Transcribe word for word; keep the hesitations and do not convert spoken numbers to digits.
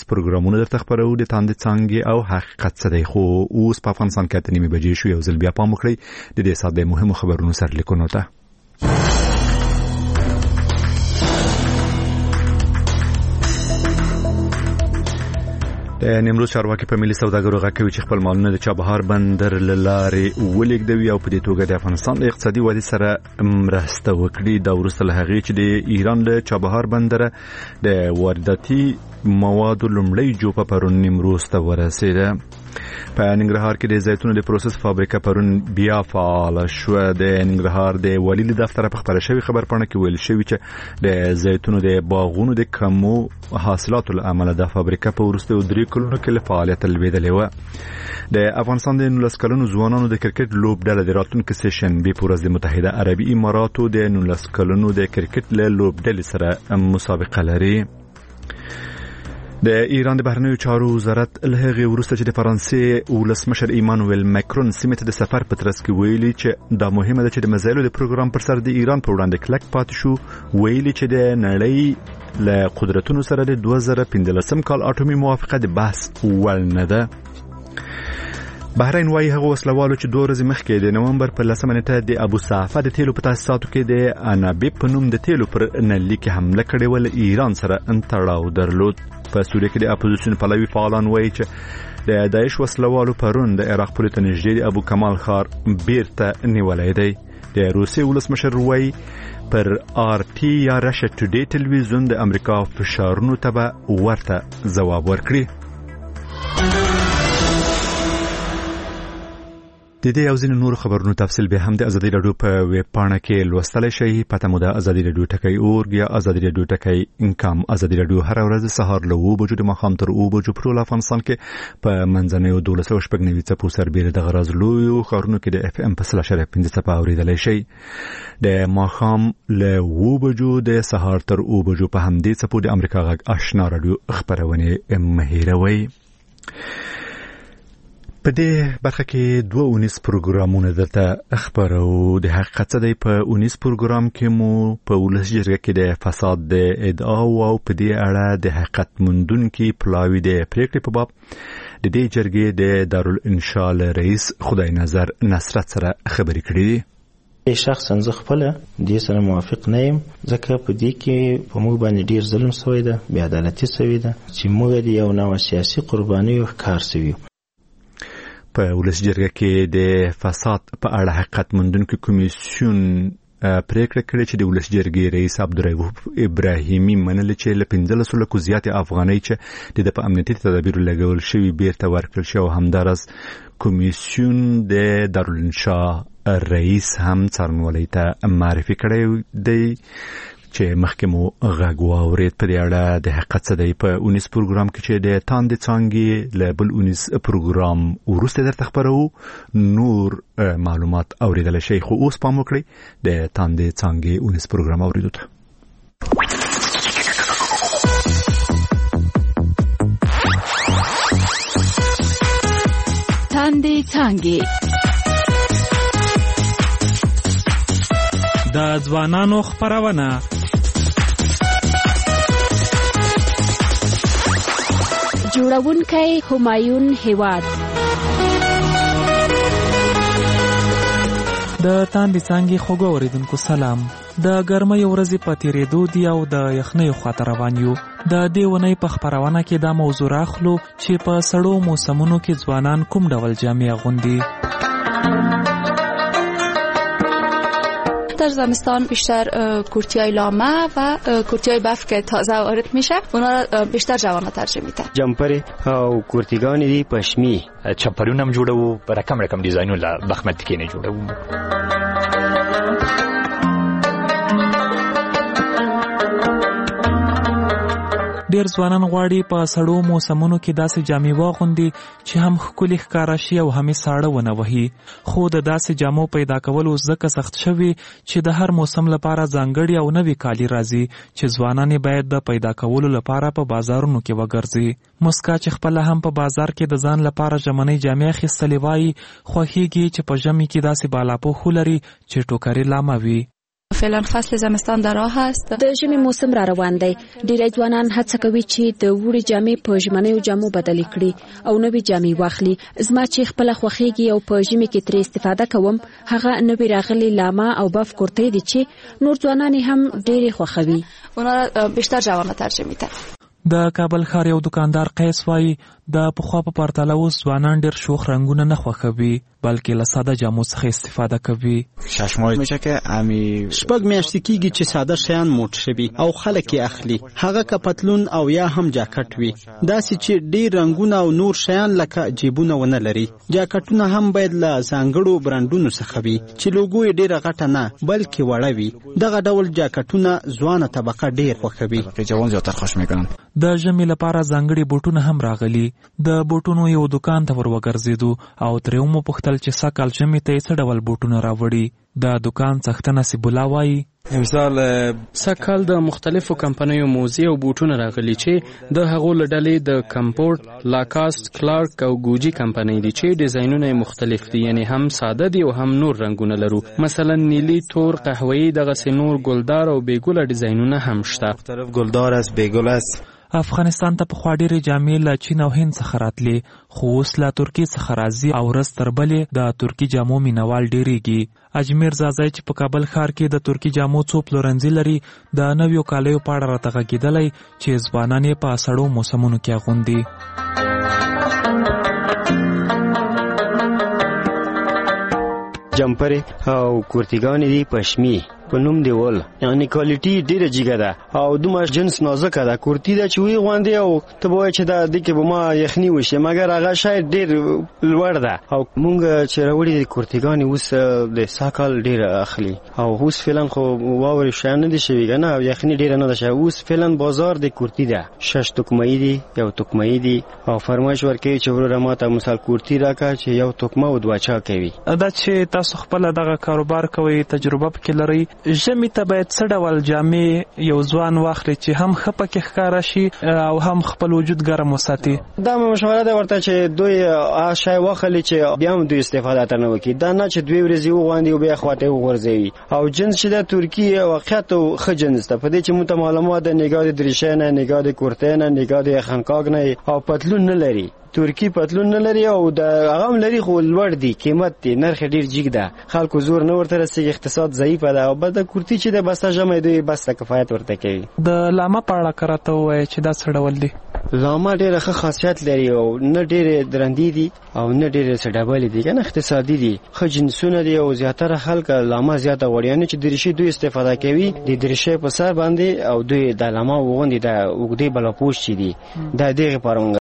پروګرامونه درته خبرو د تاندې څانګې او حقیقت څه دی. خو اوس په افغانستان کې اته نیمې بجې شو. یو ځل بیا پام وکړئ د دې ساعت د مهمو خبرونو سرلیکونو ته. د نیمروز چارواکي په ملي سوداګرو غږ کوي چې خپل مالونه د چابهار بندر له لارې ولېږدوي او په دې توګه د افغانستان د اقتصادي ودې سره مرسته وکړي. دا وروسته له هغې چې د ایران له چابهار بندره د وارداتي موادو لومړی جوپه پرون نیمروز ته ورسېده. په ننګرهار کې د زیتونو د پروسس فابریکه پرون بیا فعال شو. د ننګرهار د والي له دفتره په خبره شوی خبرپاڼه کې ویل شوی چې د زیتونو د باغونو د کمو حاصلاتو له امله د فابریکه په وروستیو درې کلونو کې له فعالیت لوېدلې وه. د افغانستان د نولس کلنو ځوانانو د کرکټ لوبډله د راتلونکي سیشن بې په ورځ د متحده عربي اماراتو د نولس کلنو د کرکټ له لوبډلې سره مسابقه لري. د ایران د بهرنیو چارو وزارت له هغې وروسته چې د فرانسې ولسمشر ایمانوئل ماکرون سیمې ته د سفر په ترڅ کې ویلي چې دا مهمه ده چې د مزایلو د پروګرام پر سر د ایران په وړاندې کلک پاتې شو. ویلي چې د نړۍ له قدرتونو سره د دوه زره پنځلسم کال اټومي موافقه د بحث وړ نه ده. بحرین وايي هغه وسلوالو چې دوه ورځې مخکې د نومبر په لسمه نیټه د ابو صعفه د تیلو په تاسیساتو کې د انابیب په نوم د تیلو پر نلي کې حمله کړې وه له ایران سره تړاو درلود. په سوریه کې د اپوزیسیون پلوي فعالان وایي چې د داعش وسلوالو پرون د عراق پولې ته نږدې د ابو کمال ښار بیرته نیولی دی. د روسیې ولسمشر وایي پر آر ټي یا رشیا ټوډې ټلویزیون د امریکا فشارونو ته به ورته ځواب ورکړي. د دې او ځینو نورو خبرونو تفصیل به هم د ازادي راډیو په ویب پاڼه کې لوستلی شئ. پته مو ده ازادي راډیو ټکی اورګ یا ازادي راډیو ټکی انکم. ازادي راډیو هر ورځ سهار له اوو بجو د ماښام تر اوو بجو په ټول افغانستان کې په منځنیو دولس سوه شپږ نوي څپو سربیره د غراز لویو ښارونو کې د اف ام په سل اشاریه پنځه څپه اورېدلی شئ. د ماښام له اوو بجو د سهار تر اوو بجو په همدې څپو د امریکا غږ آشنا راډیو خپرونې مه هېروئ. په دې برخه کې دوه اونیز پروګرامونه درته خبرو. د حقیقت څه دی په اونیز پروګرام کې مو په ولس جرګه کې د فساد د ادعاو او په دې اړه د حقیقت موندونکي پلاوي د پریکړې په باب د دې جرګې د دارالانشا رئیس خدای نظر نصرت سره خبرې کړې دي. شخصا زه خپل دې سره موافق نه یم ځکه په دې کې په موږ باندې ډیر ظلم شوی ده، بې عدالتي شوې ده چې موږ د یو نوع سیاسي قربانیو ښکار شوي. په ولس جرګه کې د فساد په اړه حقیقت موندونکي کمیسیون پریکړه کړې چې د ولس جرګې رئیس عبدالرؤف ابراهیمي منله چې له پنځلسو لکو زیاتې افغانۍ چې د په امنیتي تدابیرو لګول شوي بیرته ورکړل شي. او همداراز کمیسیون د دارالانشا رئیس هم څارنوالۍ ته معرفي کړی دی چې مخکې مو غږ واورېد. په دې اړه د حقیقت څه دی په اونیز پروګرام کې چې د تاندې څانګې له بل اونیز پروګرام وروسته درته خبرو نور معلومات اورېدلی شئ. خو اوس پام وکړئ د تاندې څانګې اونیز پروګرام اورېدو ته. تاندې څانګې د ځوانانو خپرونه. جوړونکی همایون هیواد. د تاندې څانګې خوږو اوریدونکو سلام. د ګرمۍ ورځې په تېرېدو دي او د یخنۍ خواته روان یو. د دې اونۍ په خپرونه کې دا موضوع راخلو چې په سړو موسمونو کې ځوانان کوم ډول جامې اغوندي. در زمستان بیشتر کورتیای لامه و کورتیای بف که تازه وارد میشه اونا را بیشتر جوانا ترجیح میدن. جمپر او کورتیگانی دی پشمی چپریون هم جوړو په رقم رقم ډیزاینونه بخمت کې نه جوړو. ډیر ځوانان غواړي په سړو موسمونو کې داسې جامې واغوندي چې هم ښکلي ښکاره شي او هم یې ساړه ونه وهي. خو د داسې جامو پیدا کول اوس ځکه سخت شوي چې د هر موسم لپاره ځانګړي او نوي کالي راځي چې ځوانان یې باید د پیدا کولو لپاره په بازارونو کې وګرځي. مسکا چې خپله هم په بازار کې د ځان لپاره ژمنۍ جامې اخیستلې وایي خوښیږي چې په ژمي کې داسې بالاپوښ ولري چې ټوکرې لامه وي. فعلا فصل زمستان در راه است. د ژمي موسم را روان دی. ډېری ځوانان هڅه کوي چې د وړي جامې په ژمنیو جامو بدلې کړي او نوې جامې واخلي. زما چې خپل خوښيږي او په ژمي کې ترې استفاده کوم هغه نوې راغلي لاما او بف کورتۍ دي چې نور ځوانان هم ډېر خوښوي. اونا بیشتر جوانان ترجمه می‌کنن. د کابل ښار یو دکاندار قیس وایي د پخوا په پرتله اوس ځوانان ډېر شوخ رنګونه نه خوښوي بلکې له ساده جامو څخه استفاده کوي. شش ماه میشه که امی شپږ میاشتې کېږي چې ساده شیان موټ شوي او خلک یې اخلي، هغه که پتلون او یا هم جاکټ وي، داسې چې ډېر رنګونه او نور شیان لکه جیبونه ونه لري. جاکټونه هم باید له ځانګړو برانډونو څخه وي چې لوګو یې ډېره غټه نه بلکې وړه وي. دغه ډول جاکټونه ځوانه طبقه ډېر خوښوي. جوان زیاتر خوښ میکنن. د ژمي لپاره ځانګړي بوټونه هم راغلي. د بوټونو یو دکان ته ور وګرځېدو او ترې مو پوښتل چې سږ کال ژمي ته یې څه ډول بوټونه راوړي. د دکان څښتن نصیب الله وایي مثال سږ کال د مختلفو کمپنیو موزې او بوټونه راغلي چې د هغو له ډلې د کمپورټ، لاکاست، کلارک او ګوجي کمپنۍ دي چې ډیزاینونه مختلف دي، یعنی هم ساده دي او هم نور رنګونه لرو. مثلا نیلی، تور، قهوه‌ای، دغسې نور ګلدار او بیګله ډیزاینونه هم شته. مختلف ګلدار است، بیګل است. افغانستان ته پخوا ډېرې جامې له چین او هند څخه راتلې خو اوس له ترکیې څخه راځي او ورځ تر بلې د ترکي جامو مینوال ډېرېږي. اجمیر زازی چې په کابل ښار کې د ترکي جامو څو پلورنځي لري د نویو کالیو په اړه راته غږېدلی چې ځوانان یې په سړو موسمونو کې اغوندي. جمپرې او کورتیګانې دي پشمي په نوم دی ول، یعنی کوالیټي ډیره جګه ده او دومره جنس نازکه ده. کورتي ده چې وی غوندې او ته به وایې چې دا دې کې به ما یخني وشي، مګر هغه شاید ډېر لوړ ده. او مونږ چې راوړي دي کورتیګانې اوس د سږ کال ډېره اخلي او اوس فعلا خو واورې شیان نه دي شوي که نه، یخني ډېره نه ده شوې. اوس فعلا بازار د کورتي ده، شش توکمه‌ای دي، یو توکمه‌ای دي او فرمایش ورکوي چې وروره ماته مثال کورتي راکړه چې یو توکمه او دوه چا کوي. دا چې تاسو خپله دغه کاروبار کوئ، تجربه پکې لرئ، ژمي ته باید څه ډول جامې یو ځوان واخلي چې هم ښه پکې ښکاره شي او هم خپل وجود ګرم وساتي؟ دا مشوره ده ورته چې دوی هغه شی واخلي چې بیا هم دوی استفاده ترې نه وکړي، دا نه چې دوې ورځې وغواندي او بیا خواته وغورځوي. او جنس چې د ترکي واقعیت ښه جنس ده، په دې چې موږ ته معلومات ده نګاه د دریشۍ نه، نګاه د کورتۍ نه، نګاه د خنکاک نه او پتلون نه لري. ترکی پتلون نه لري او د هغه هم لري خو لوړ دی، قیمت دی، نرخ ډیر جګ ده، خلکو زور نه ورته رسېږي، اقتصاد ضعیفه ده. او بل د کورتي چې د بسته ژمی دوی بس ته کفایت ورته کوي. د لاما په اړه که راته ووایې چې دا څه ډول دی؟ لاما ډېره ښه خاصیت لري او نه ډېرې درندې دي او نه ډېرې څه ډبلې دي، که نه اقتصادي دي، ښه جنسونه دي او زیاتره خلک لاما زیاته غواړي. یعنې چې دریشي دوی استفاده کوي د دریشۍ په سر باندې او دوی د لاما وغوندې د اوږدې بلاپوش چې دي دا دغې پاره